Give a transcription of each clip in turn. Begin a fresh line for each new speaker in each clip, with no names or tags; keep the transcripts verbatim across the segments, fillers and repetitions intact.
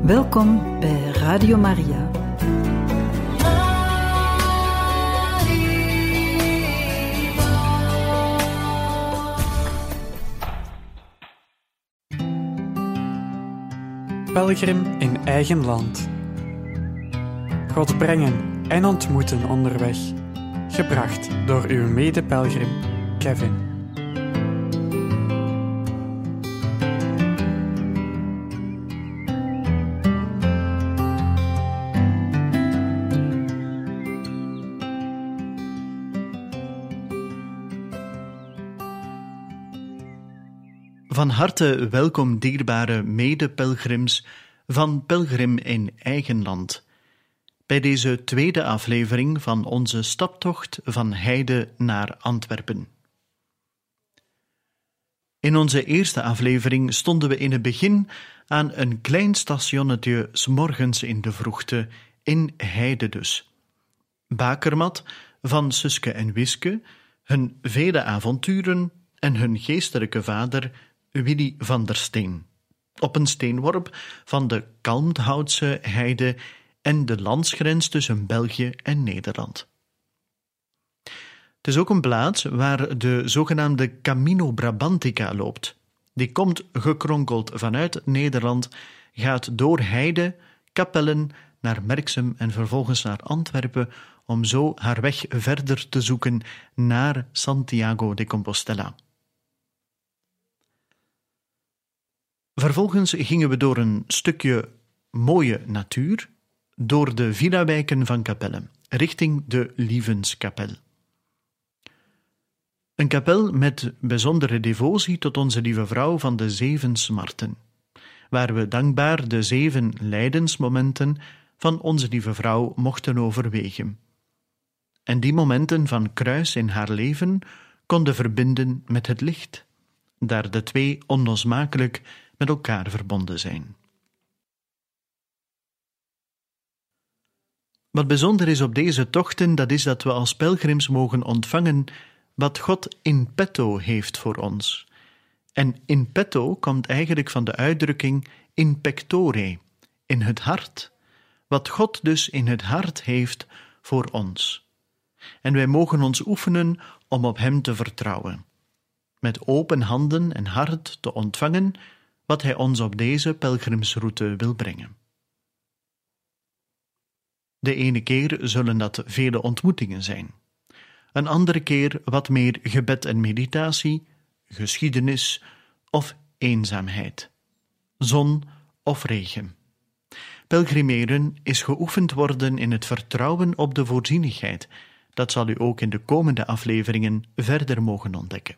Welkom bij Radio Maria.
Pelgrim in eigen land. God brengen en ontmoeten onderweg. Gebracht door uw mede-pelgrim Kevin.
Van harte welkom, dierbare mede-pelgrims van Pelgrim in eigen land, bij deze tweede aflevering van onze staptocht van Heide naar Antwerpen. In onze eerste aflevering stonden we in het begin aan een klein stationnetje 's morgens in de vroegte, in Heide dus. Bakermat van Suske en Wiske, hun vele avonturen en hun geestelijke vader Willy van der Steen, op een steenworp van de Kalmthoutse heide en de landsgrens tussen België en Nederland. Het is ook een plaats waar de zogenaamde Camino Brabantica loopt. Die komt gekronkeld vanuit Nederland, gaat door Heide, Kapellen, naar Merksem en vervolgens naar Antwerpen, om zo haar weg verder te zoeken naar Santiago de Compostela. Vervolgens gingen we door een stukje mooie natuur, door de villawijken van Kapelle, richting de Lievenskapel. Een kapel met bijzondere devotie tot onze lieve vrouw van de zeven smarten, waar we dankbaar de zeven lijdensmomenten van onze lieve vrouw mochten overwegen. En die momenten van kruis in haar leven konden verbinden met het licht, daar de twee onlosmakelijk met elkaar verbonden zijn. Wat bijzonder is op deze tochten, dat is dat we als pelgrims mogen ontvangen wat God in petto heeft voor ons. En in petto komt eigenlijk van de uitdrukking in pectore, in het hart, wat God dus in het hart heeft voor ons. En wij mogen ons oefenen om op Hem te vertrouwen, met open handen en hart te ontvangen wat Hij ons op deze pelgrimsroute wil brengen. De ene keer zullen dat vele ontmoetingen zijn, een andere keer wat meer gebed en meditatie, geschiedenis of eenzaamheid, zon of regen. Pelgrimeren is geoefend worden in het vertrouwen op de voorzienigheid. Dat zal u ook in de komende afleveringen verder mogen ontdekken.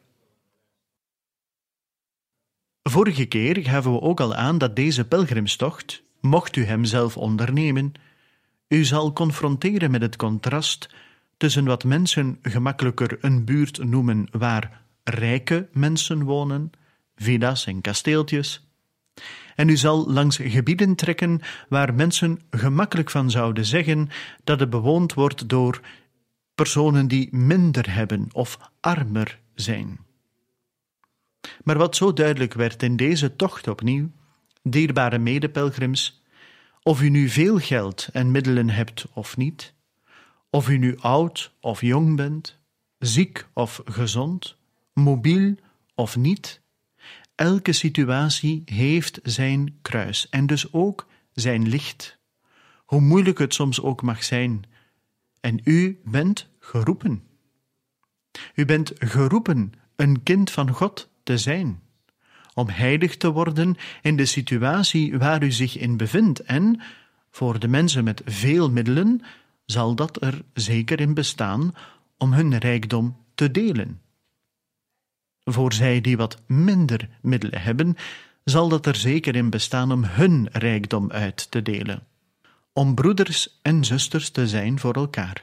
Vorige keer gaven we ook al aan dat deze pelgrimstocht, mocht u hem zelf ondernemen, u zal confronteren met het contrast tussen wat mensen gemakkelijker een buurt noemen waar rijke mensen wonen, villa's en kasteeltjes, en u zal langs gebieden trekken waar mensen gemakkelijk van zouden zeggen dat het bewoond wordt door personen die minder hebben of armer zijn. Maar wat zo duidelijk werd in deze tocht opnieuw, dierbare medepelgrims, of u nu veel geld en middelen hebt of niet, of u nu oud of jong bent, ziek of gezond, mobiel of niet, elke situatie heeft zijn kruis en dus ook zijn licht, hoe moeilijk het soms ook mag zijn. En u bent geroepen. U bent geroepen een kind van God te zijn, om heilig te worden in de situatie waar u zich in bevindt. En voor de mensen met veel middelen zal dat er zeker in bestaan om hun rijkdom te delen. Voor zij die wat minder middelen hebben, zal dat er zeker in bestaan om hun rijkdom uit te delen, om broeders en zusters te zijn voor elkaar.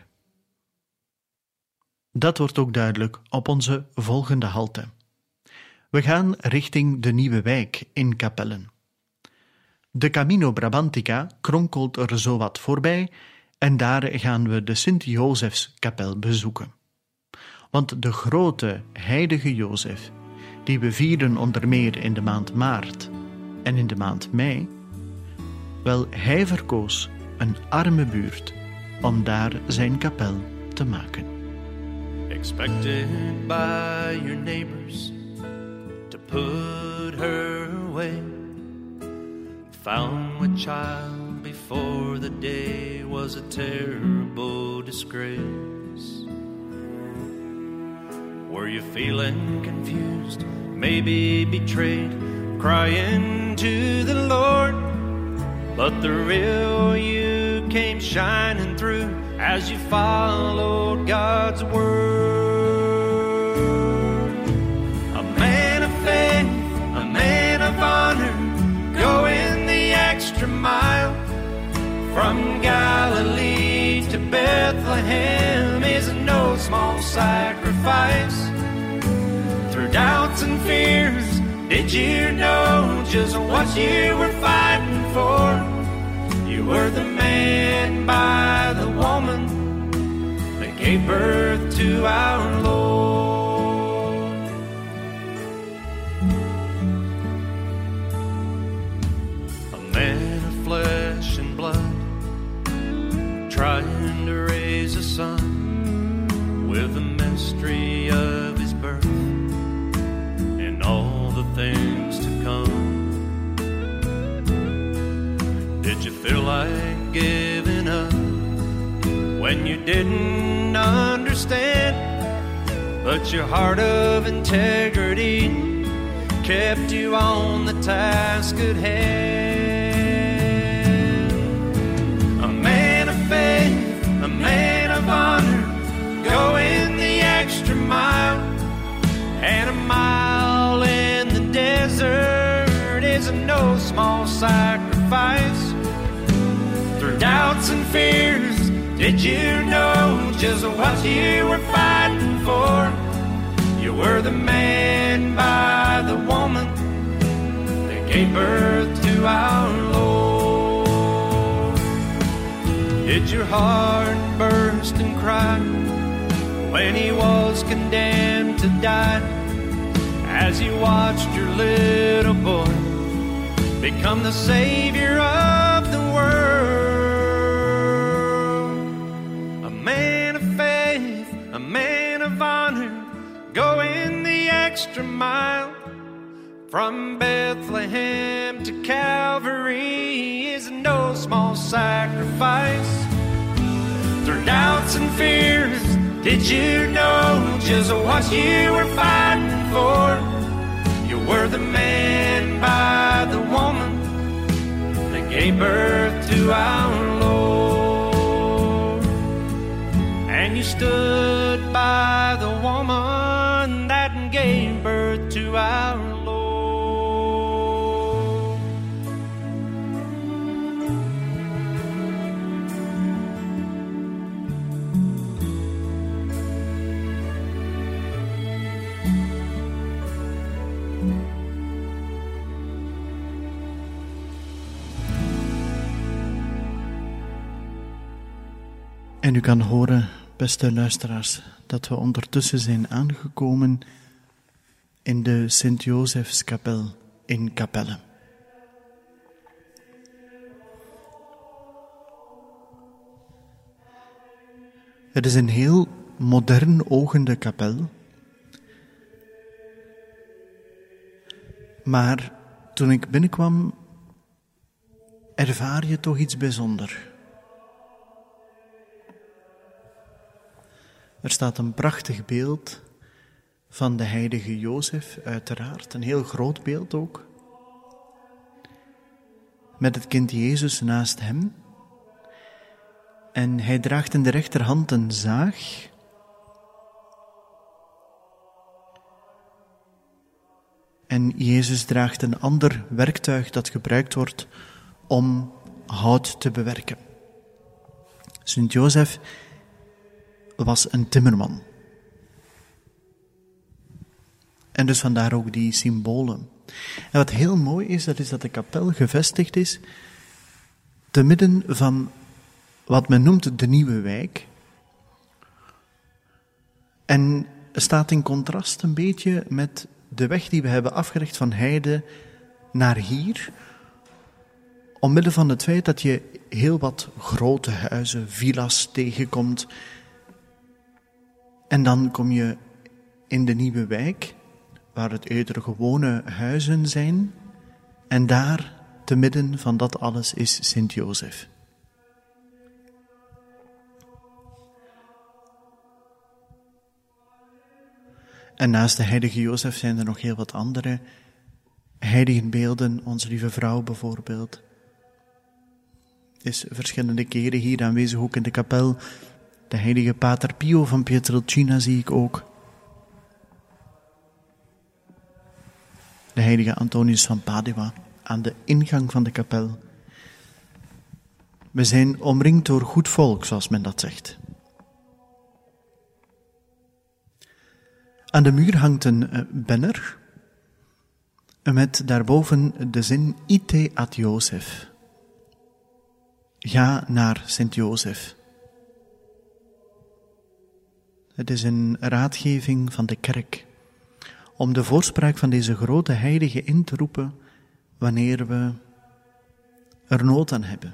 Dat wordt ook duidelijk op onze volgende halte. We gaan richting de nieuwe wijk in Kapellen. De Camino Brabantica kronkelt er zowat voorbij en daar gaan we de Sint-Jozefskapel bezoeken. Want de grote heilige Jozef, die we vieren onder meer in de maand maart en in de maand mei, Wel, hij verkoos een arme buurt om daar zijn kapel te maken.
Expected by your neighbors to put her away, found with child before the day was a terrible disgrace. Were you feeling confused, maybe betrayed, crying to the Lord? But the real you came shining through as you followed God's word. A man of faith, a man of honor, going the extra mile. From Galilee to Bethlehem is no small sacrifice. Through doubts and fears, did you know just what you were fighting for? You were the man by the woman that gave birth to our Lord. A man of flesh and blood, trying to raise a son with the mystery of his birth and all the things to come. Did you feel like giving up when you didn't understand? But your heart of integrity kept you on the task at hand. A man of faith, a man of honor, going the extra mile. And a mile in the desert is no small sacrifice. Through doubts and fears, did you know just what you were fighting for? You were the man by the woman that gave birth to our Lord. Did your heart burst and cry when he was condemned to die, as you watched your little boy become the savior of the world? A man of faith, a man of honor, going the extra mile. From Bethlehem to Calvary is no small sacrifice. Through doubts and fears, did you know just what you were fighting for? You were the man by the woman that gave birth to our Lord. And you stood by the woman that gave birth to our Lord.
En u kan horen, beste luisteraars, dat we ondertussen zijn aangekomen in de Sint-Josefskapel in Capelle. Het is een heel modern ogende kapel, maar toen ik binnenkwam, ervaar je toch iets bijzonders. Er staat een prachtig beeld van de heilige Jozef, uiteraard, een heel groot beeld ook, met het kind Jezus naast hem. En hij draagt in de rechterhand een zaag. En Jezus draagt een ander werktuig dat gebruikt wordt om hout te bewerken. Sint Jozef was een timmerman. En dus vandaar ook die symbolen. En wat heel mooi is, dat is dat de kapel gevestigd is te midden van wat men noemt de Nieuwe Wijk. En staat in contrast een beetje met de weg die we hebben afgelegd van Heide naar hier, omwille van het feit dat je heel wat grote huizen, villa's tegenkomt. En dan kom je in de nieuwe wijk, waar het eerder gewone huizen zijn. En daar, te midden van dat alles, is Sint-Jozef. En naast de heilige Jozef zijn er nog heel wat andere heiligenbeelden. Onze Lieve Vrouw bijvoorbeeld is verschillende keren hier aanwezig, ook in de kapel. De heilige Pater Pio van Pietrelcina zie ik ook. De heilige Antonius van Padua aan de ingang van de kapel. We zijn omringd door goed volk, zoals men dat zegt. Aan de muur hangt een banner met daarboven de zin Ite ad Jozef. Ga naar Sint-Jozef. Het is een raadgeving van de kerk om de voorspraak van deze grote heilige in te roepen wanneer we er nood aan hebben.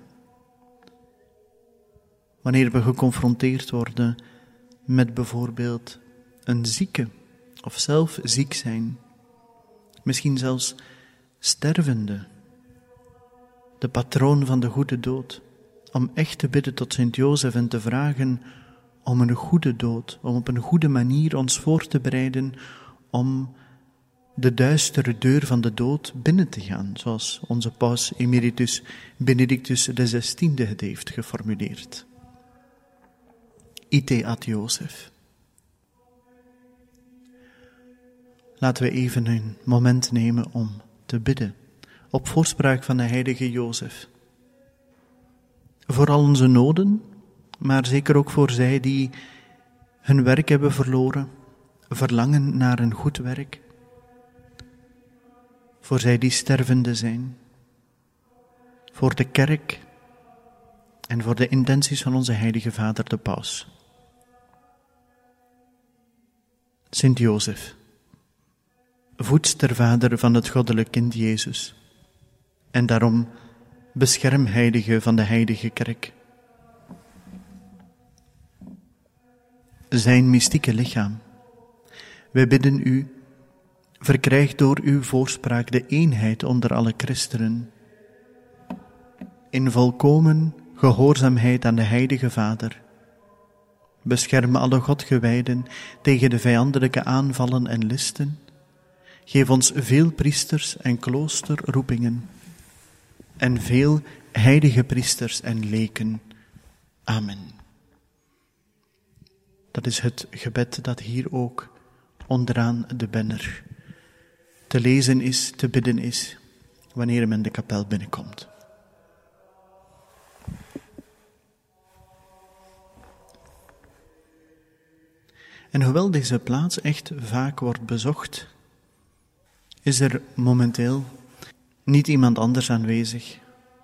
Wanneer we geconfronteerd worden met bijvoorbeeld een zieke of zelf ziek zijn, misschien zelfs stervende, de patroon van de goede dood, om echt te bidden tot Sint-Jozef en te vragen om een goede dood, om op een goede manier ons voor te bereiden om de duistere deur van de dood binnen te gaan, zoals onze paus emeritus Benedictus de zestiende het heeft geformuleerd. Ite ad Jozef. Laten we even een moment nemen om te bidden, op voorspraak van de heilige Jozef. Voor al onze noden, maar zeker ook voor zij die hun werk hebben verloren, verlangen naar een goed werk. Voor zij die stervende zijn. Voor de kerk en voor de intenties van onze heilige Vader de Paus. Sint-Jozef, voedstervader van het goddelijk kind Jezus, en daarom beschermheilige van de heilige kerk. Zijn mystieke lichaam, wij bidden u, verkrijg door uw voorspraak de eenheid onder alle christenen, in volkomen gehoorzaamheid aan de heilige Vader. Bescherm alle Godgewijden tegen de vijandelijke aanvallen en listen. Geef ons veel priesters en kloosterroepingen en veel heilige priesters en leken. Amen. Dat is het gebed dat hier ook onderaan de banner te lezen is, te bidden is, wanneer men de kapel binnenkomt. En hoewel deze plaats echt vaak wordt bezocht, is er momenteel niet iemand anders aanwezig.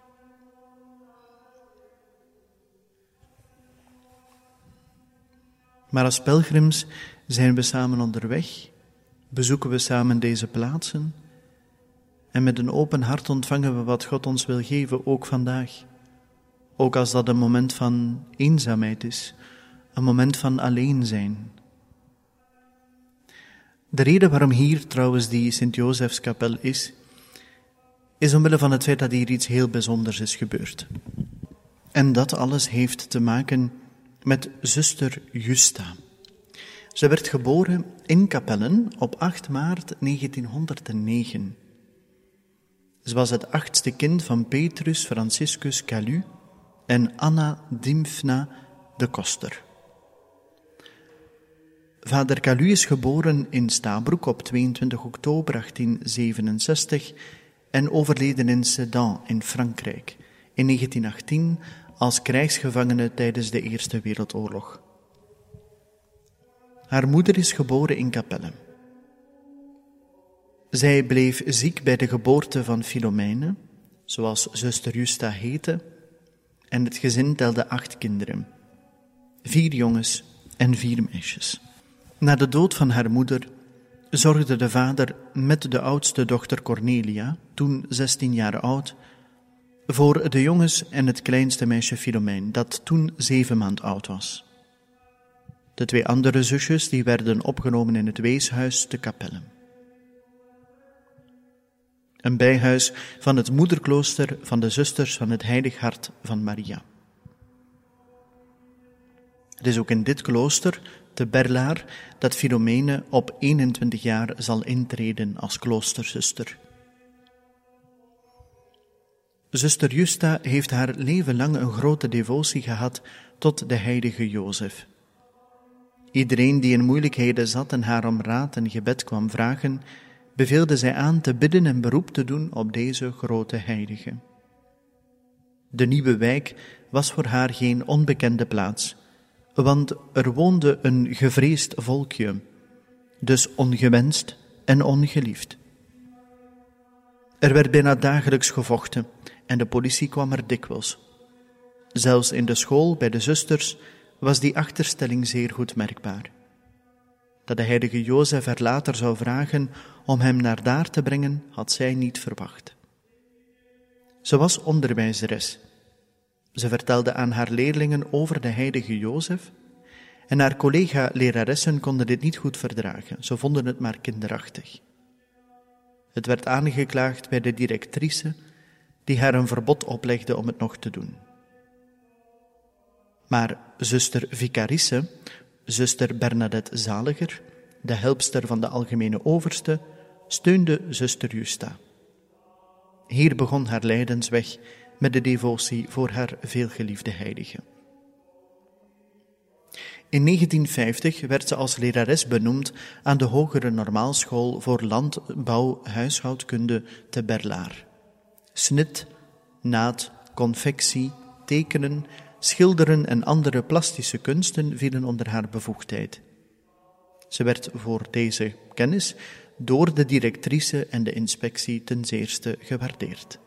Maar als pelgrims zijn we samen onderweg, bezoeken we samen deze plaatsen en met een open hart ontvangen we wat God ons wil geven, ook vandaag. Ook als dat een moment van eenzaamheid is, een moment van alleen zijn. De reden waarom hier trouwens die Sint-Jozefskapel is, is omwille van het feit dat hier iets heel bijzonders is gebeurd. En dat alles heeft te maken met zuster Justa. Ze werd geboren in Capellen op acht maart negentienhonderdnegen. Ze was het achtste kind van Petrus Franciscus Calu en Anna Dymphna de Koster. Vader Calu is geboren in Stabroek op tweeëntwintig oktober achttienzevenenzestig en overleden in Sedan in Frankrijk in negentien achttien als krijgsgevangene tijdens de Eerste Wereldoorlog. Haar moeder is geboren in Capelle. Zij bleef ziek bij de geboorte van Philomene, zoals zuster Justa heette, en het gezin telde acht kinderen, vier jongens en vier meisjes. Na de dood van haar moeder zorgde de vader met de oudste dochter Cornelia, toen zestien jaar oud, voor de jongens en het kleinste meisje Filomeen, dat toen zeven maand oud was. De twee andere zusjes die werden opgenomen in het weeshuis te Capelle. Een bijhuis van het moederklooster van de zusters van het Heilig Hart van Maria. Het is ook in dit klooster, te Berlaar, dat Filomene op eenentwintig jaar zal intreden als kloosterzuster. Zuster Justa heeft haar leven lang een grote devotie gehad tot de heilige Jozef. Iedereen die in moeilijkheden zat en haar om raad en gebed kwam vragen, beveelde zij aan te bidden en beroep te doen op deze grote heilige. De nieuwe wijk was voor haar geen onbekende plaats, want er woonde een gevreesd volkje, dus ongewenst en ongeliefd. Er werd bijna dagelijks gevochten en de politie kwam er dikwijls. Zelfs in de school bij de zusters was die achterstelling zeer goed merkbaar. Dat de heilige Jozef er later zou vragen om hem naar daar te brengen, had zij niet verwacht. Ze was onderwijzeres. Ze vertelde aan haar leerlingen over de heilige Jozef en haar collega-leraressen konden dit niet goed verdragen. Ze vonden het maar kinderachtig. Het werd aangeklaagd bij de directrice, die haar een verbod oplegde om het nog te doen. Maar zuster Vicarisse, zuster Bernadette Zaliger, de helpster van de algemene overste, steunde zuster Justa. Hier begon haar lijdensweg met de devotie voor haar veelgeliefde heilige. In negentien vijftig werd ze als lerares benoemd aan de Hogere Normaalschool voor Landbouw-Huishoudkunde te Berlaar. Snit, naad, confectie, tekenen, schilderen en andere plastische kunsten vielen onder haar bevoegdheid. Ze werd voor deze kennis door de directrice en de inspectie ten zeerste gewaardeerd.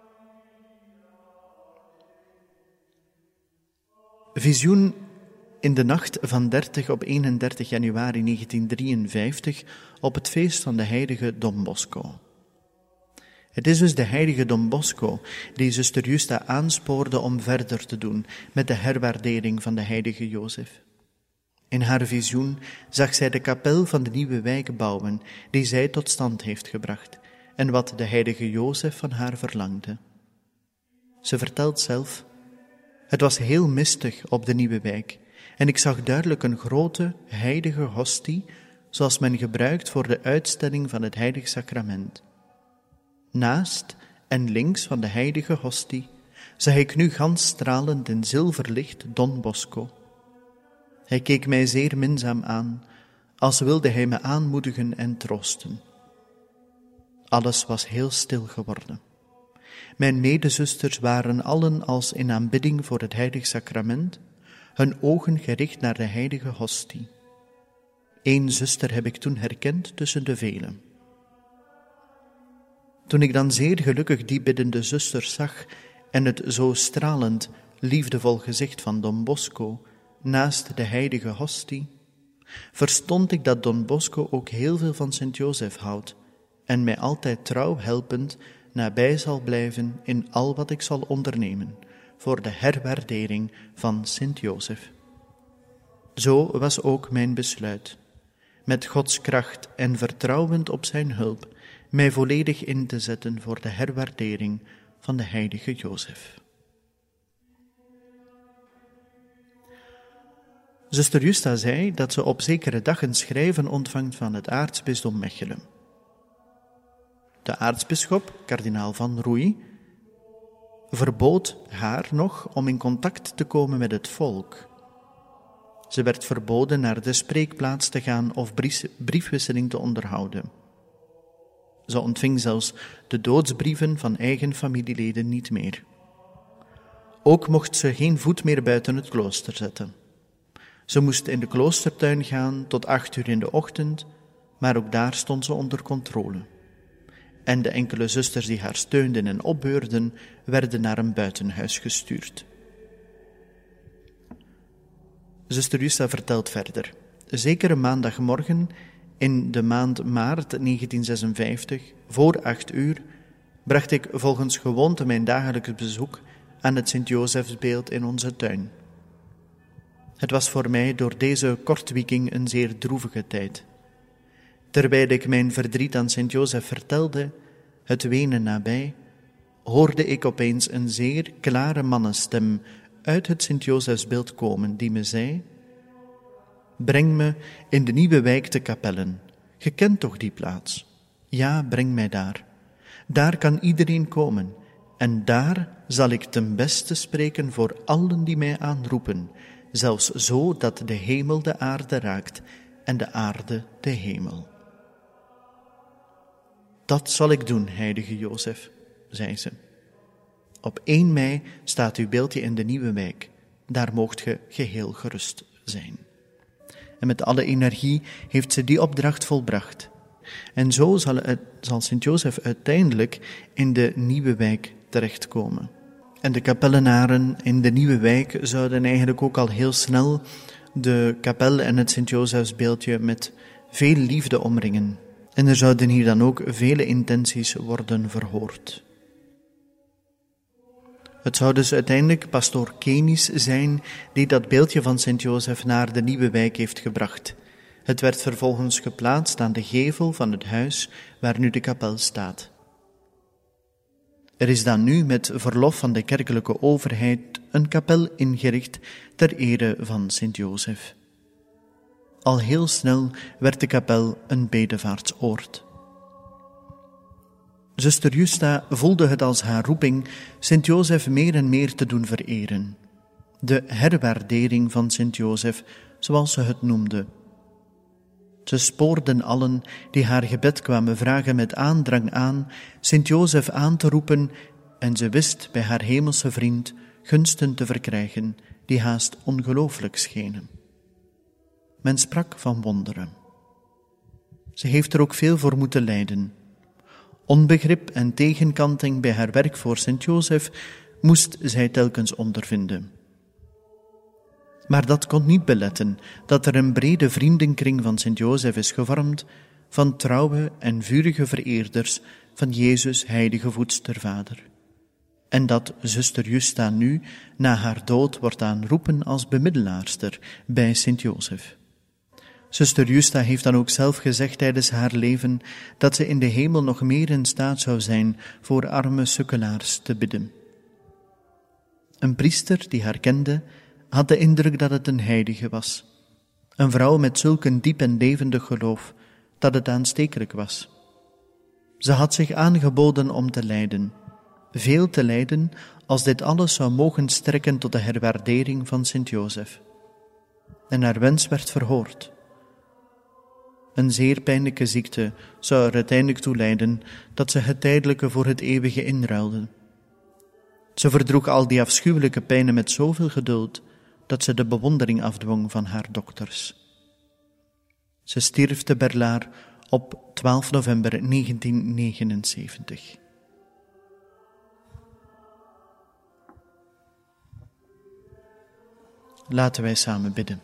Visioen in de nacht van dertig op eenendertig januari negentien drieënvijftig op het feest van de heilige Don Bosco. Het is dus de heilige Don Bosco die zuster Justa aanspoorde om verder te doen met de herwaardering van de heilige Jozef. In haar visioen zag zij de kapel van de nieuwe wijk bouwen die zij tot stand heeft gebracht en wat de heilige Jozef van haar verlangde. Ze vertelt zelf: het was heel mistig op de nieuwe wijk en ik zag duidelijk een grote heilige hostie zoals men gebruikt voor de uitstelling van het heilig sacrament. Naast en links van de heilige hostie zag ik nu gans stralend in zilverlicht Don Bosco. Hij keek mij zeer minzaam aan, als wilde hij me aanmoedigen en troosten. Alles was heel stil geworden. Mijn medezusters waren allen als in aanbidding voor het heilig sacrament, hun ogen gericht naar de heilige hostie. Eén zuster heb ik toen herkend tussen de velen. Toen ik dan zeer gelukkig die biddende zusters zag en het zo stralend, liefdevol gezicht van Don Bosco naast de heilige hostie, verstond ik dat Don Bosco ook heel veel van Sint Jozef houdt en mij altijd trouw helpend nabij zal blijven in al wat ik zal ondernemen voor de herwaardering van Sint Jozef. Zo was ook mijn besluit, met Gods kracht en vertrouwend op zijn hulp, mij volledig in te zetten voor de herwaardering van de heilige Jozef. Zuster Justa zei dat ze op zekere dag een schrijven ontvangt van het aartsbisdom Mechelen. De aartsbisschop, kardinaal van Rouy, verbood haar nog om in contact te komen met het volk. Ze werd verboden naar de spreekplaats te gaan of briefwisseling te onderhouden. Ze ontving zelfs de doodsbrieven van eigen familieleden niet meer. Ook mocht ze geen voet meer buiten het klooster zetten. Ze moest in de kloostertuin gaan tot acht uur in de ochtend, maar ook daar stond ze onder controle. En de enkele zusters die haar steunden en opbeurden, werden naar een buitenhuis gestuurd. Zuster Justa vertelt verder. Zekere maandagmorgen in de maand maart negentien zesenvijftig, voor acht uur, bracht ik volgens gewoonte mijn dagelijks bezoek aan het Sint-Jozefsbeeld in onze tuin. Het was voor mij door deze kortwieking een zeer droevige tijd. Terwijl ik mijn verdriet aan Sint-Jozef vertelde, het wenen nabij, hoorde ik opeens een zeer klare mannenstem uit het Sint-Jozefsbeeld komen, die me zei: breng me in de nieuwe wijk te Kapellen. Je kent toch die plaats? Ja, breng mij daar. Daar kan iedereen komen, en daar zal ik ten beste spreken voor allen die mij aanroepen, zelfs zo dat de hemel de aarde raakt en de aarde de hemel. Dat zal ik doen, heilige Jozef, zei ze. Op één mei staat uw beeldje in de nieuwe wijk. Daar moogt ge geheel gerust zijn. En met alle energie heeft ze die opdracht volbracht. En zo zal, het, zal Sint-Jozef uiteindelijk in de nieuwe wijk terechtkomen. En de kapellenaren in de nieuwe wijk zouden eigenlijk ook al heel snel de kapel en het Sint-Jozefsbeeldje met veel liefde omringen. En er zouden hier dan ook vele intenties worden verhoord. Het zou dus uiteindelijk pastoor Kenis zijn die dat beeldje van Sint-Jozef naar de nieuwe wijk heeft gebracht. Het werd vervolgens geplaatst aan de gevel van het huis waar nu de kapel staat. Er is dan nu met verlof van de kerkelijke overheid een kapel ingericht ter ere van Sint-Jozef. Al heel snel werd de kapel een bedevaartsoord. Zuster Justa voelde het als haar roeping Sint-Jozef meer en meer te doen vereren. De herwaardering van Sint-Jozef, zoals ze het noemde. Ze spoorden allen die haar gebed kwamen vragen met aandrang aan Sint-Jozef aan te roepen, en ze wist bij haar hemelse vriend gunsten te verkrijgen die haast ongelooflijk schenen. Men sprak van wonderen. Ze heeft er ook veel voor moeten lijden. Onbegrip en tegenkanting bij haar werk voor Sint-Jozef moest zij telkens ondervinden. Maar dat kon niet beletten dat er een brede vriendenkring van Sint-Jozef is gevormd van trouwe en vurige vereerders van Jezus' heilige voedstervader. En dat zuster Justa nu, na haar dood, wordt aanroepen als bemiddelaarster bij Sint-Jozef. Zuster Justa heeft dan ook zelf gezegd tijdens haar leven dat ze in de hemel nog meer in staat zou zijn voor arme sukkelaars te bidden. Een priester die haar kende, had de indruk dat het een heilige was. Een vrouw met zulk een diep en levendig geloof, dat het aanstekelijk was. Ze had zich aangeboden om te lijden, veel te lijden, als dit alles zou mogen strekken tot de herwaardering van Sint-Jozef. En haar wens werd verhoord. Een zeer pijnlijke ziekte zou er uiteindelijk toe leiden dat ze het tijdelijke voor het eeuwige inruilde. Ze verdroeg al die afschuwelijke pijnen met zoveel geduld dat ze de bewondering afdwong van haar dokters. Ze stierf te Berlaar op twaalf november negentien negenenzeventig. Laten wij samen bidden.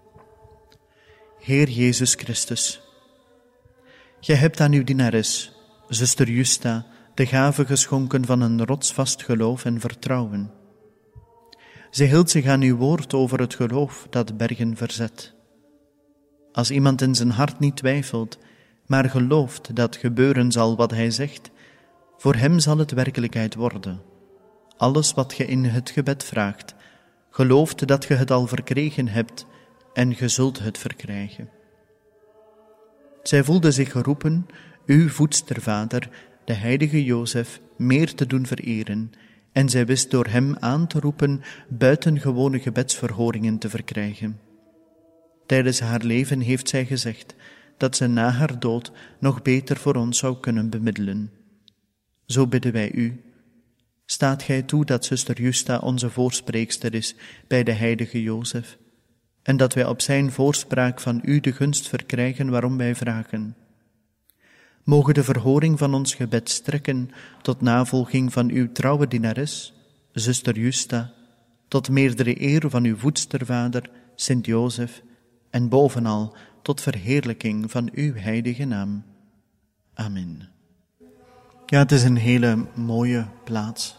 Heer Jezus Christus, Gij hebt aan uw dienares, zuster Justa, de gave geschonken van een rotsvast geloof en vertrouwen. Zij hield zich aan uw woord over het geloof dat bergen verzet. Als iemand in zijn hart niet twijfelt, maar gelooft dat gebeuren zal wat hij zegt, voor hem zal het werkelijkheid worden. Alles wat ge in het gebed vraagt, gelooft dat ge het al verkregen hebt en ge zult het verkrijgen. Zij voelde zich geroepen, uw voedstervader, de heilige Jozef, meer te doen vereren, en zij wist door hem aan te roepen buitengewone gebedsverhoringen te verkrijgen. Tijdens haar leven heeft zij gezegd dat ze na haar dood nog beter voor ons zou kunnen bemiddelen. Zo bidden wij u. Staat gij toe dat zuster Justa onze voorspreekster is bij de heilige Jozef, en dat wij op zijn voorspraak van u de gunst verkrijgen waarom wij vragen. Mogen de verhoring van ons gebed strekken tot navolging van uw trouwe dienares, zuster Justa, tot meerdere eer van uw voedstervader, Sint Jozef, en bovenal tot verheerlijking van uw heilige naam. Amen. Ja, het is een hele mooie plaats.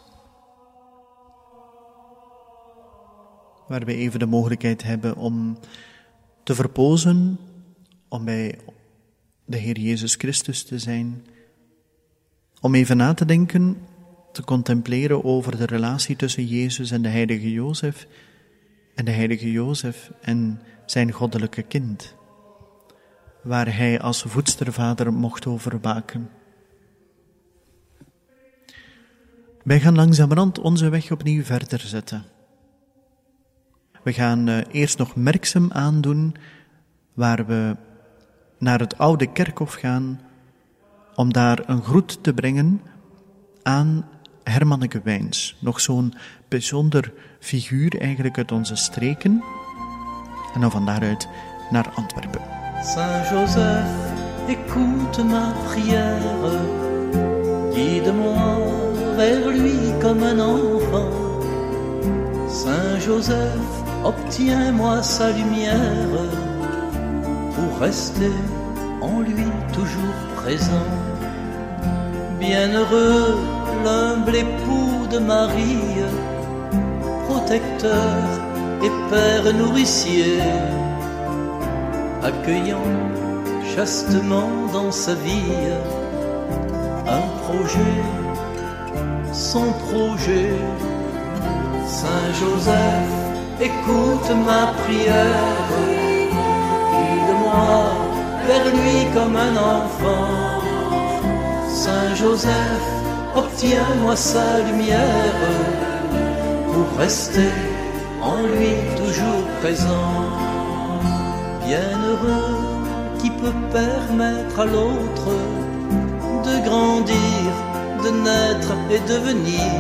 Waar we even de mogelijkheid hebben om te verpozen, om bij de Heer Jezus Christus te zijn, om even na te denken, te contempleren over de relatie tussen Jezus en de heilige Jozef, en de heilige Jozef en zijn goddelijke kind, waar hij als voedstervader mocht over waken. Wij gaan langzamerhand onze weg opnieuw verder zetten. We gaan uh, eerst nog Merksem aandoen, waar we naar het oude kerkhof gaan, om daar een groet te brengen aan Hermanneke Wijns. Nog zo'n bijzonder figuur eigenlijk uit onze streken. En dan van daaruit naar Antwerpen.
Saint-Joseph, écoute ma prière, guide-moi vers lui comme un enfant. Saint-Joseph, obtiens-moi sa lumière, pour rester en lui toujours présent. Bienheureux l'humble époux de Marie, protecteur et père nourricier, accueillant chastement dans sa vie un projet, son projet. Saint Joseph, écoute ma prière, guide-moi vers lui comme un enfant. Saint Joseph, obtiens-moi sa lumière, pour rester en lui toujours présent. Bienheureux qui peut permettre à l'autre de grandir, de naître et devenir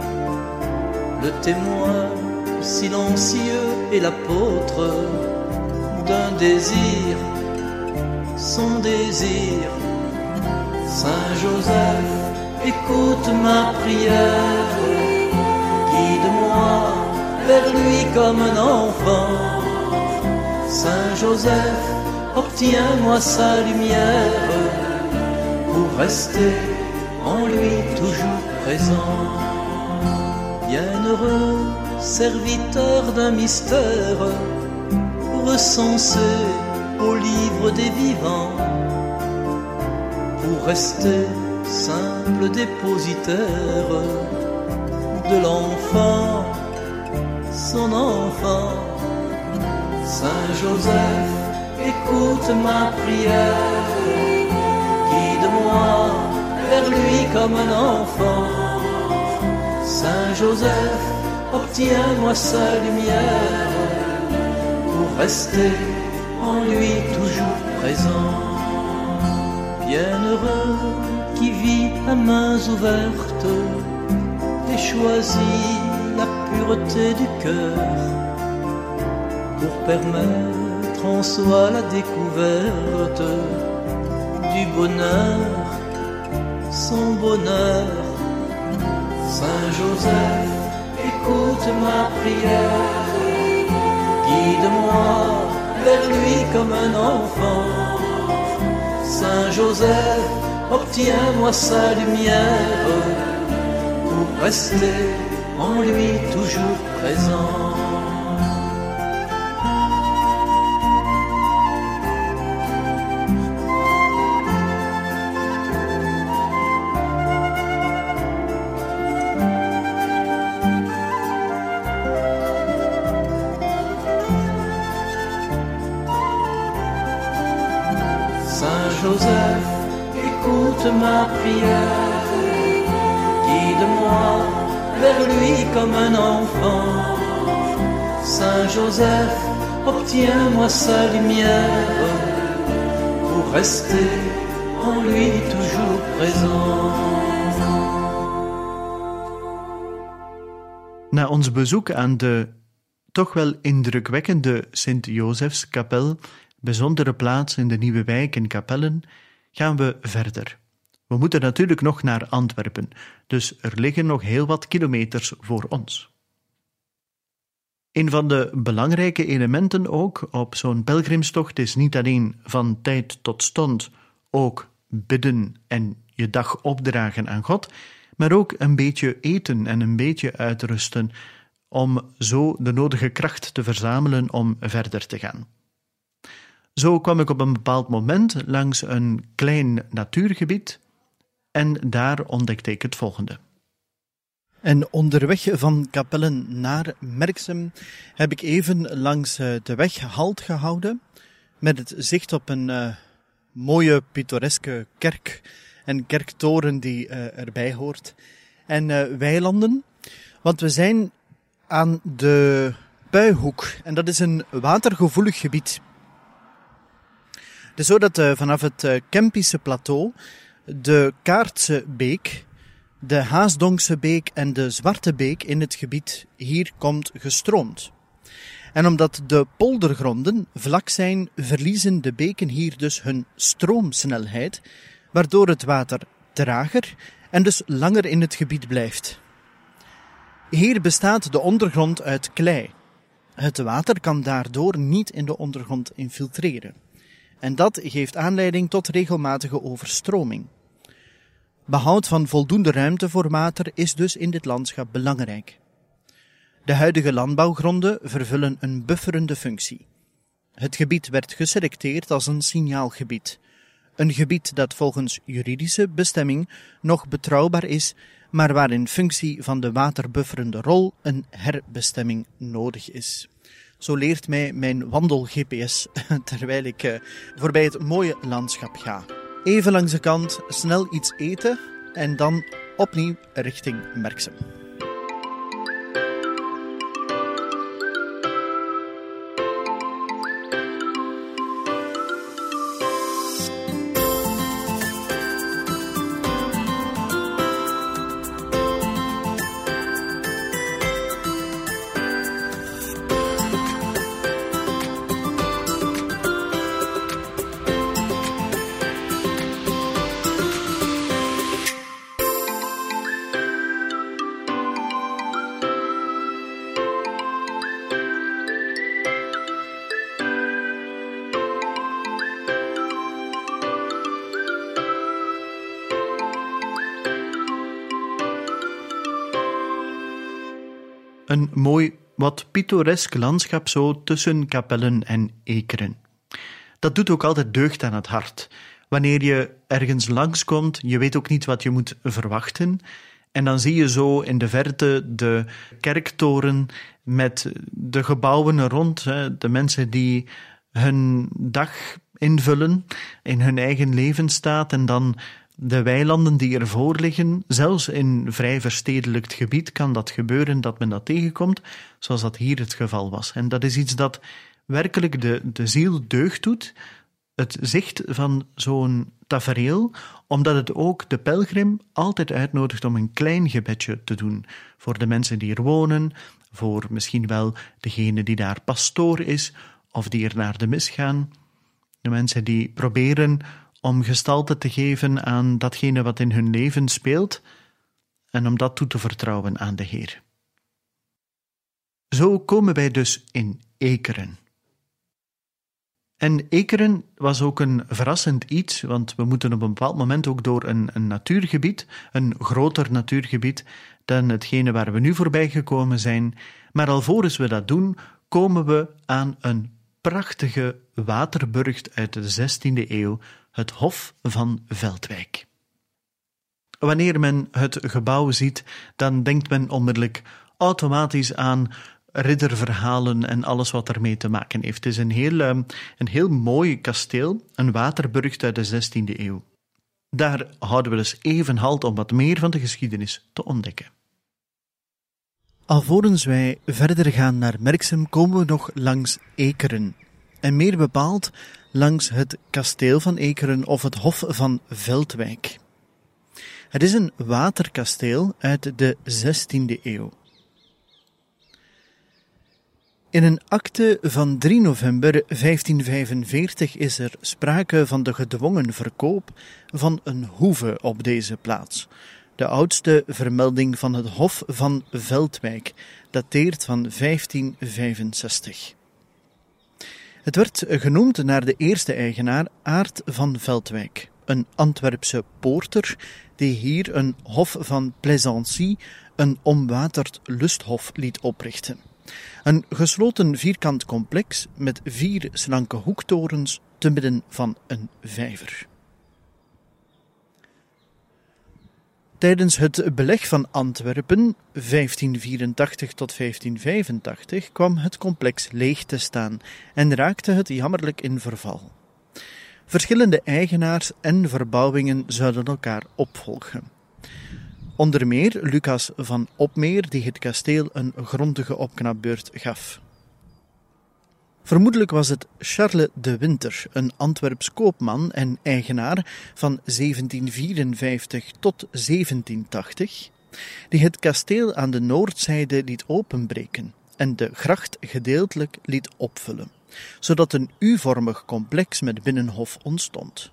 le témoin silencieux et l'apôtre d'un désir, son désir. Saint Joseph, écoute ma prière, guide-moi vers lui comme un enfant. Saint Joseph, obtiens-moi sa lumière, pour rester en lui toujours présent. Bienheureux serviteur d'un mystère, recensé au livre des vivants, pour rester simple dépositaire de l'enfant, son enfant. Saint Joseph, écoute ma prière, guide-moi vers lui comme un enfant. Saint Joseph, obtiens-moi sa lumière, pour rester en lui toujours présent. Bienheureux qui vit à mains ouvertes et choisit la pureté du cœur, pour permettre en soi la découverte du bonheur, son bonheur. Saint Joseph, écoute ma prière, guide-moi vers lui comme un enfant. Saint Joseph, obtiens-moi sa lumière, pour rester en lui toujours présent. Joseph, écoute ma prière, guide-moi vers lui comme un enfant. Saint Joseph, obtiens-moi sa lumière, pour rester en lui toujours présent.
Na ons bezoek aan de toch wel indrukwekkende Sint-Josefskapel, bijzondere plaats in de Nieuwe Wijk in Kapellen, gaan we verder. We moeten natuurlijk nog naar Antwerpen, dus er liggen nog heel wat kilometers voor ons. Een van de belangrijke elementen ook op zo'n pelgrimstocht is niet alleen van tijd tot stond ook bidden en je dag opdragen aan God, maar ook een beetje eten en een beetje uitrusten, om zo de nodige kracht te verzamelen om verder te gaan. Zo kwam ik op een bepaald moment langs een klein natuurgebied en daar ontdekte ik het volgende.
En onderweg van Kapellen naar Merksem heb ik even langs de weg halt gehouden, met het zicht op een uh, mooie, pittoreske kerk en kerktoren die uh, erbij hoort. En uh, weilanden, want we zijn aan de Puihoek en dat is een watergevoelig gebied. Het is zo dat uh, vanaf het uh, Kempische plateau de Kaartse beek, de Haasdonkse beek en de Zwarte beek in het gebied hier komt gestroomd. En omdat de poldergronden vlak zijn, verliezen de beken hier dus hun stroomsnelheid, waardoor het water trager en dus langer in het gebied blijft. Hier bestaat de ondergrond uit klei. Het water kan daardoor niet in de ondergrond infiltreren. En dat geeft aanleiding tot regelmatige overstroming. Behoud van voldoende ruimte voor water is dus in dit landschap belangrijk. De huidige landbouwgronden vervullen een bufferende functie. Het gebied werd geselecteerd als een signaalgebied. Een gebied dat volgens juridische bestemming nog betrouwbaar is, maar waar in functie van de waterbufferende rol een herbestemming nodig is. Zo leert mij mijn wandel-G P S terwijl ik uh, voorbij het mooie landschap ga. Even langs de kant, snel iets eten en dan opnieuw richting Merksem.
Een mooi, wat pittoresk landschap zo tussen Kapellen en Ekeren. Dat doet ook altijd deugd aan het hart. Wanneer je ergens langskomt, je weet ook niet wat je moet verwachten. En dan zie je zo in de verte de kerktoren met de gebouwen er rond, de mensen die hun dag invullen, in hun eigen levensstaat en dan de weilanden die ervoor liggen. Zelfs in vrij verstedelijkt gebied kan dat gebeuren dat men dat tegenkomt, zoals dat hier het geval was. En dat is iets dat werkelijk de, de ziel deugd doet, het zicht van zo'n tafereel, omdat het ook de pelgrim altijd uitnodigt om een klein gebedje te doen voor de mensen die er wonen, voor misschien wel degene die daar pastoor is of die er naar de mis gaan. De mensen die proberen om gestalte te geven aan datgene wat in hun leven speelt en om dat toe te vertrouwen aan de Heer. Zo komen wij dus in Ekeren. En Ekeren was ook een verrassend iets, want we moeten op een bepaald moment ook door een, een natuurgebied, een groter natuurgebied dan hetgene waar we nu voorbij gekomen zijn. Maar alvorens we dat doen, komen we aan een prachtige waterburcht uit de zestiende eeuw, het Hof van Veldwijk. Wanneer men het gebouw ziet, dan denkt men onmiddellijk automatisch aan ridderverhalen en alles wat ermee te maken heeft. Het is een heel, een heel mooi kasteel, een waterburcht uit de zestiende eeuw. Daar houden we dus even halt om wat meer van de geschiedenis te ontdekken.
Alvorens wij verder gaan naar Merksem, komen we nog langs Ekeren. En meer bepaald langs het kasteel van Ekeren of het Hof van Veldwijk. Het is een waterkasteel uit de zestiende eeuw. In een akte van drie november vijftienhonderdvijfenveertig is er sprake van de gedwongen verkoop van een hoeve op deze plaats. De oudste vermelding van het Hof van Veldwijk dateert van vijftienhonderdvijfenzestig. Het werd genoemd naar de eerste eigenaar, Aert van Veldwijk, een Antwerpse poorter, die hier een hof van Plaisancy, een omwaterd lusthof, liet oprichten. Een gesloten vierkant complex met vier slanke hoektorens te midden van een vijver. Tijdens het beleg van Antwerpen, vijftien vierentachtig tot vijftien vijfentachtig, kwam het complex leeg te staan en raakte het jammerlijk in verval. Verschillende eigenaars en verbouwingen zouden elkaar opvolgen. Onder meer Lucas van Opmeer, die het kasteel een grondige opknapbeurt gaf. Vermoedelijk was het Charles de Winter, een Antwerps koopman en eigenaar van zeventien vierenvijftig tot zeventien tachtig, die het kasteel aan de noordzijde liet openbreken en de gracht gedeeltelijk liet opvullen, zodat een U-vormig complex met binnenhof ontstond.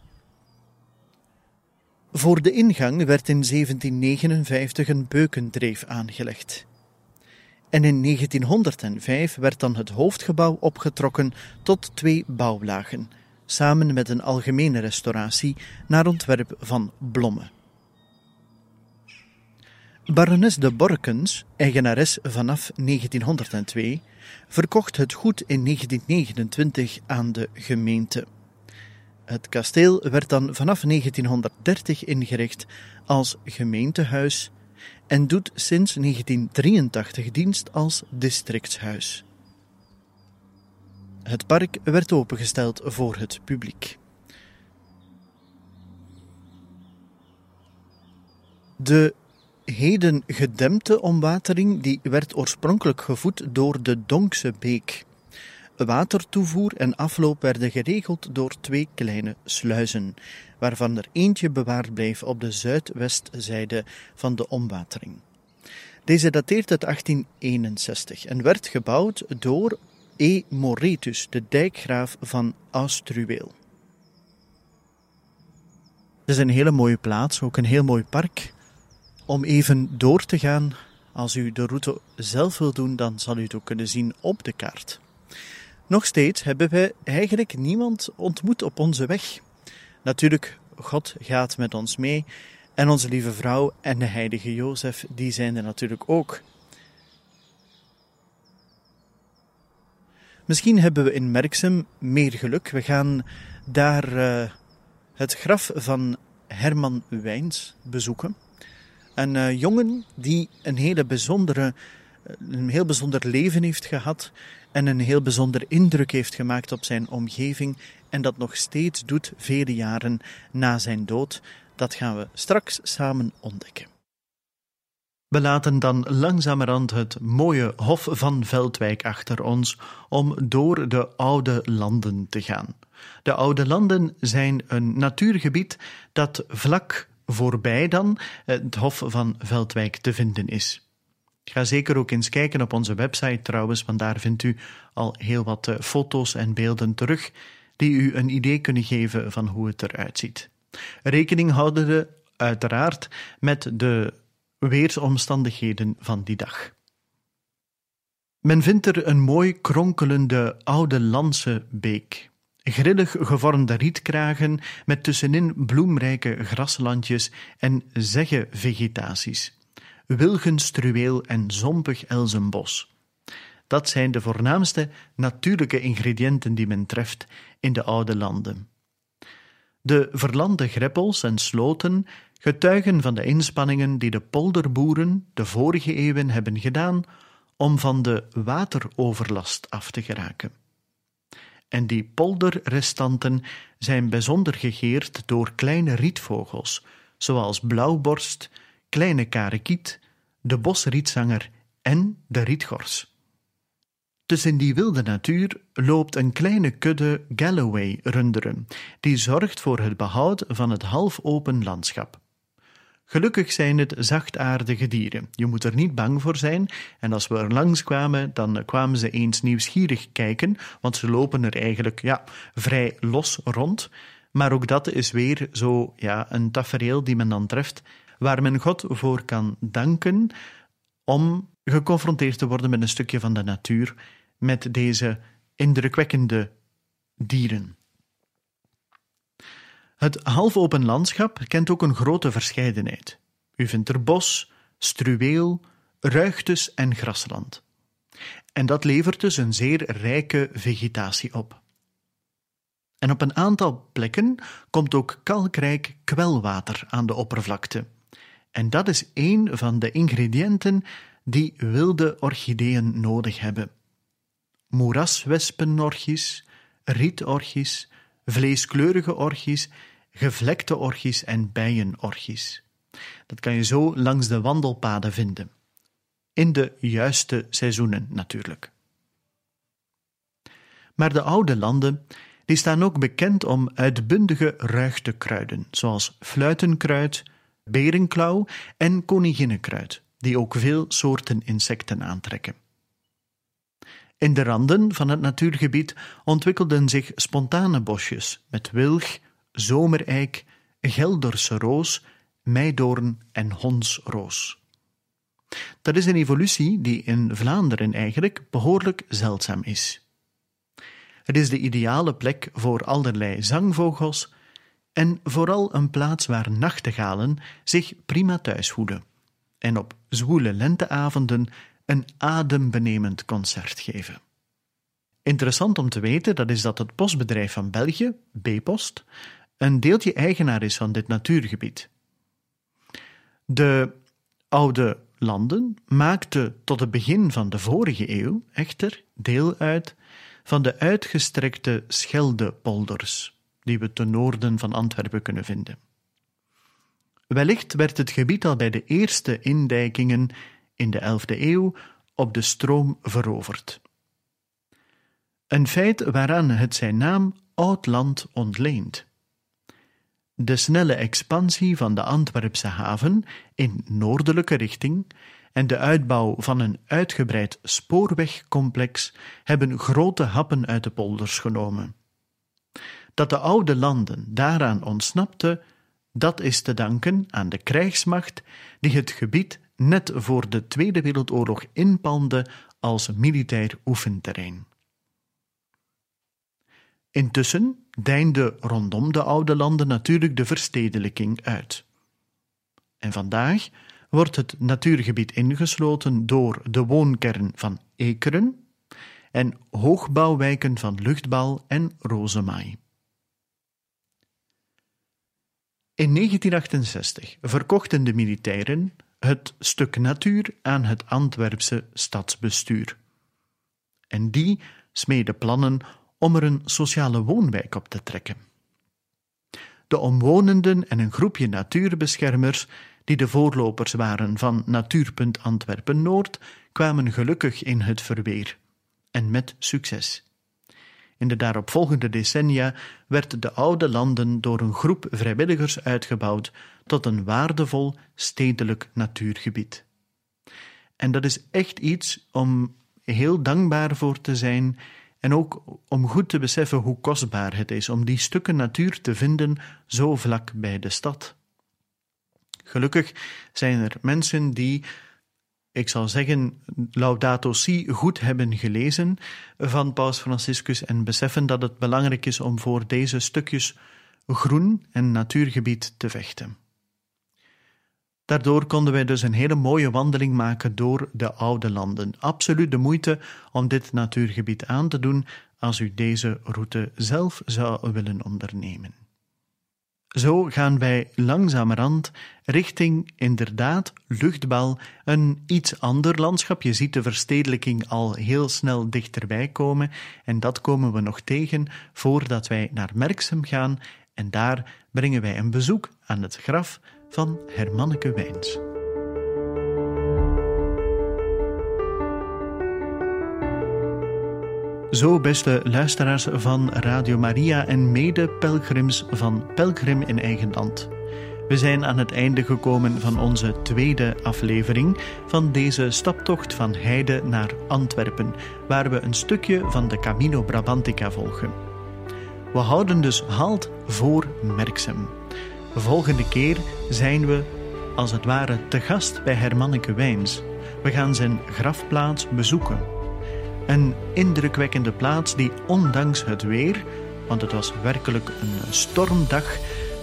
Voor de ingang werd in zeventien negenenvijftig een beukendreef aangelegd. En in negentienhonderdvijf werd dan het hoofdgebouw opgetrokken tot twee bouwlagen, samen met een algemene restauratie naar ontwerp van Blomme. Barones de Borkens, eigenares vanaf negentienhonderdtwee, verkocht het goed in negentien negenentwintig aan de gemeente. Het kasteel werd dan vanaf negentienhonderddertig ingericht als gemeentehuis en doet sinds negentien drieëntachtig dienst als districtshuis. Het park werd opengesteld voor het publiek. De heden gedempte omwatering die werd oorspronkelijk gevoed door de Donkse beek. Watertoevoer en afloop werden geregeld door twee kleine sluizen, waarvan er eentje bewaard bleef op de zuidwestzijde van de omwatering. Deze dateert uit achttien eenenzestig en werd gebouwd door E. Moretus, de dijkgraaf van Austruweel. Het is een hele mooie plaats, ook een heel mooi park. Om even door te gaan, als u de route zelf wilt doen, dan zal u het ook kunnen zien op de kaart. Nog steeds hebben wij eigenlijk niemand ontmoet op onze weg. Natuurlijk, God gaat met ons mee en onze lieve vrouw en de heilige Jozef, die zijn er natuurlijk ook. Misschien hebben we in Merksem meer geluk. We gaan daar uh, het graf van Herman Wijns bezoeken. Een uh, jongen die een, hele bijzondere, een heel bijzonder leven heeft gehad en een heel bijzonder indruk heeft gemaakt op zijn omgeving en dat nog steeds doet, vele jaren na zijn dood. Dat gaan we straks samen ontdekken.
We laten dan langzamerhand het mooie Hof van Veldwijk achter ons om door de Oude Landen te gaan. De Oude Landen zijn een natuurgebied dat vlak voorbij dan het Hof van Veldwijk te vinden is. Ga zeker ook eens kijken op onze website trouwens, want daar vindt u al heel wat foto's en beelden terug die u een idee kunnen geven van hoe het eruit ziet. Rekening houden we uiteraard met de weersomstandigheden van die dag. Men vindt er een mooi kronkelende oude landse beek. Grillig gevormde rietkragen met tussenin bloemrijke graslandjes en zegge vegetaties. Wilgenstruweel en zompig elzenbos. Dat zijn de voornaamste natuurlijke ingrediënten die men treft in de oude landen. De verlande greppels en sloten getuigen van de inspanningen die de polderboeren de vorige eeuwen hebben gedaan om van de wateroverlast af te geraken. En die polderrestanten zijn bijzonder gegeerd door kleine rietvogels, zoals blauwborst, kleine karekiet, de bosrietzanger en de rietgors. Tussen die wilde natuur loopt een kleine kudde Galloway-runderen, die zorgt voor het behoud van het halfopen landschap. Gelukkig zijn het zachtaardige dieren. Je moet er niet bang voor zijn. En als we er langs kwamen, dan kwamen ze eens nieuwsgierig kijken, want ze lopen er eigenlijk ja, vrij los rond. Maar ook dat is weer zo ja, een tafereel die men dan treft, waar men God voor kan danken om geconfronteerd te worden met een stukje van de natuur, met deze indrukwekkende dieren. Het halfopen landschap kent ook een grote verscheidenheid. U vindt er bos, struweel, ruigtes en grasland. En dat levert dus een zeer rijke vegetatie op. En op een aantal plekken komt ook kalkrijk kwelwater aan de oppervlakte. En dat is één van de ingrediënten die wilde orchideeën nodig hebben. Moeraswespenorchies, rietorchies, vleeskleurige orchies, gevlekte orchies en bijenorchies. Dat kan je zo langs de wandelpaden vinden. In de juiste seizoenen natuurlijk. Maar de oude landen die staan ook bekend om uitbundige ruigtekruiden, zoals fluitenkruid, berenklauw en koninginnenkruid, die ook veel soorten insecten aantrekken. In de randen van het natuurgebied ontwikkelden zich spontane bosjes met wilg, zomereik, Gelderse roos, meidoorn en honsroos. Dat is een evolutie die in Vlaanderen eigenlijk behoorlijk zeldzaam is. Het is de ideale plek voor allerlei zangvogels en vooral een plaats waar nachtegalen zich prima thuisvoelen en op zwoele lenteavonden een adembenemend concert geven. Interessant om te weten, dat is dat het postbedrijf van België, B-Post, een deeltje eigenaar is van dit natuurgebied. De oude landen maakten tot het begin van de vorige eeuw echter deel uit van de uitgestrekte Scheldepolders, die we ten noorden van Antwerpen kunnen vinden. Wellicht werd het gebied al bij de eerste indijkingen in de elfde eeuw op de stroom veroverd. Een feit waaraan het zijn naam Oud Land ontleent. De snelle expansie van de Antwerpse haven in noordelijke richting en de uitbouw van een uitgebreid spoorwegcomplex hebben grote happen uit de polders genomen. Dat de oude landen daaraan ontsnapten, dat is te danken aan de krijgsmacht die het gebied net voor de Tweede Wereldoorlog inpalmde als militair oefenterrein. Intussen deinde rondom de oude landen natuurlijk de verstedelijking uit. En vandaag wordt het natuurgebied ingesloten door de woonkern van Ekeren en hoogbouwwijken van Luchtbal en Rozemaai. In negentien achtenzestig verkochten de militairen het stuk natuur aan het Antwerpse stadsbestuur. En die smeedde plannen om er een sociale woonwijk op te trekken. De omwonenden en een groepje natuurbeschermers, die de voorlopers waren van Natuurpunt Antwerpen-Noord, kwamen gelukkig in het verweer, en met succes. In de daaropvolgende decennia werd de oude landen door een groep vrijwilligers uitgebouwd tot een waardevol stedelijk natuurgebied. En dat is echt iets om heel dankbaar voor te zijn en ook om goed te beseffen hoe kostbaar het is om die stukken natuur te vinden zo vlak bij de stad. Gelukkig zijn er mensen die, ik zal zeggen, Laudato Si goed hebben gelezen van Paus Franciscus en beseffen dat het belangrijk is om voor deze stukjes groen en natuurgebied te vechten. Daardoor konden wij dus een hele mooie wandeling maken door de oude landen. Absoluut de moeite om dit natuurgebied aan te doen als u deze route zelf zou willen ondernemen. Zo gaan wij langzamerhand richting inderdaad Luchtbal, een iets ander landschap. Je ziet de verstedelijking al heel snel dichterbij komen en dat komen we nog tegen voordat wij naar Merksem gaan en daar brengen wij een bezoek aan het graf van Hermanneke Wijns. Zo, beste luisteraars van Radio Maria en mede-pelgrims van Pelgrim in Eigen Land. We zijn aan het einde gekomen van onze tweede aflevering van deze staptocht van Heide naar Antwerpen, waar we een stukje van de Camino Brabantica volgen. We houden dus halt voor Merksem. Volgende keer zijn we, als het ware, te gast bij Hermanneke Wijns. We gaan zijn grafplaats bezoeken. Een indrukwekkende plaats die ondanks het weer, want het was werkelijk een stormdag,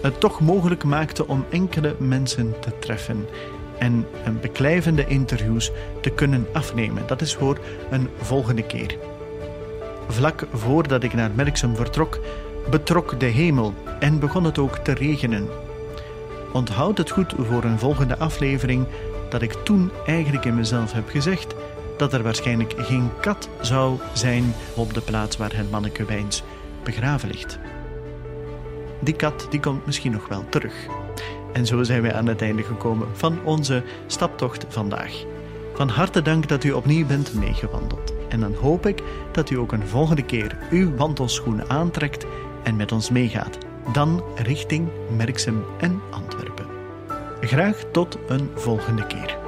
het toch mogelijk maakte om enkele mensen te treffen en een beklijvende interviews te kunnen afnemen. Dat is voor een volgende keer. Vlak voordat ik naar Merksem vertrok, betrok de hemel en begon het ook te regenen. Onthoud het goed voor een volgende aflevering dat ik toen eigenlijk in mezelf heb gezegd dat er waarschijnlijk geen kat zou zijn op de plaats waar het manneke Wijns begraven ligt. Die kat die komt misschien nog wel terug. En zo zijn wij aan het einde gekomen van onze staptocht vandaag. Van harte dank dat u opnieuw bent meegewandeld. En dan hoop ik dat u ook een volgende keer uw wandelschoenen aantrekt en met ons meegaat. Dan richting Merksem en Antwerpen. Graag tot een volgende keer.